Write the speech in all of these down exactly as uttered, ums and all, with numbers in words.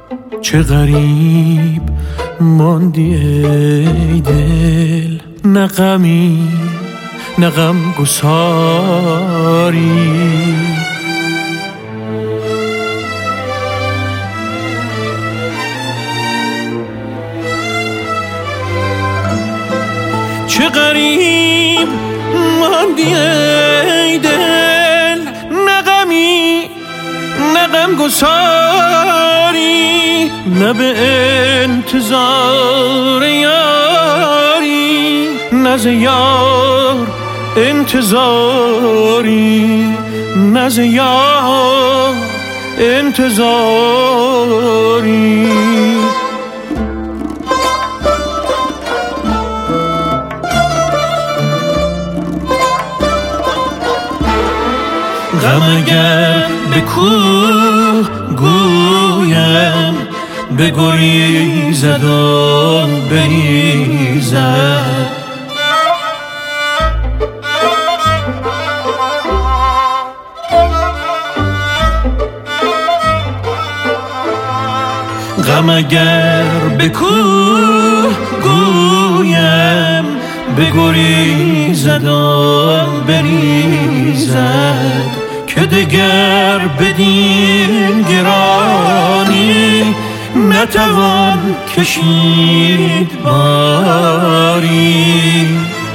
چه غریب ماندی ای دل، نه غمی نه غم گساری. چه غریب ماندی ای دل، نه غمی نه غم گساری. نه به انتظار یاری، نه ز یار انتظاری، نه ز یار انتظاری. غم اگر به کوه گویم، بگریزد و بریزد. غم اگر به کوه گویم، بگریزد و بریزد. که دگر بدین گرانی، نتوان کشید باری.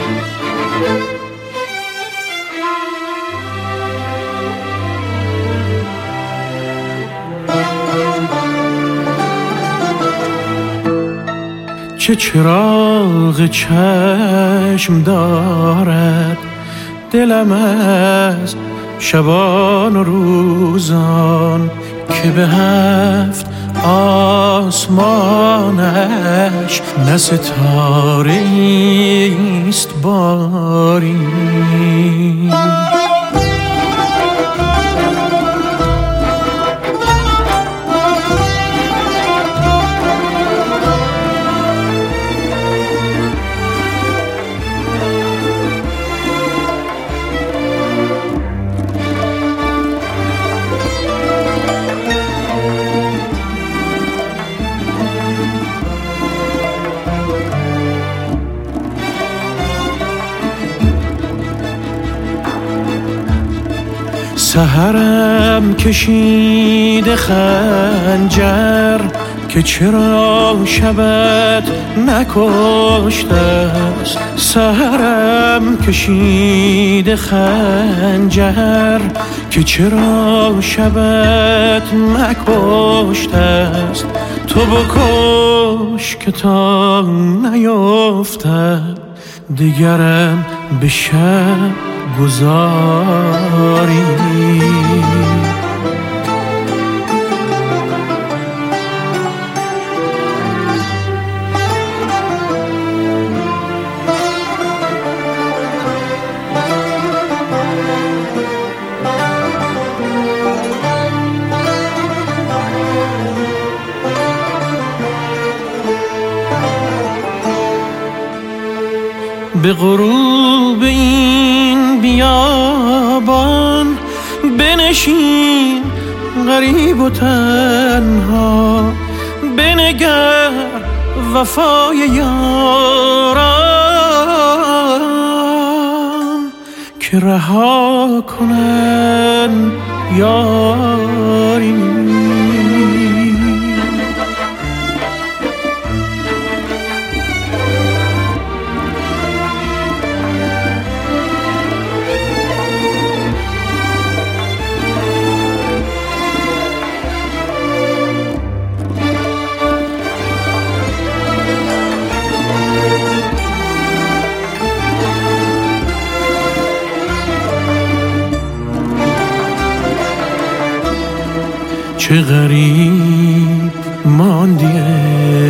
چه چراغ چشم دارد دلم از شبان و روزان، که به هفت آسمانش نه ستاره‌ایست باری. سحرم کشیده خنجر، که چرا شبت نکشته است. سحرم کشیده خنجر، که چرا شبت نکشته است. تو بکش که تا نیفتد دیگرم به شب گذاری. به غروب این بیابان بنشین غریب و تنها، بنگر وفای یاران که رها کنن یاری. چه غریب ماندی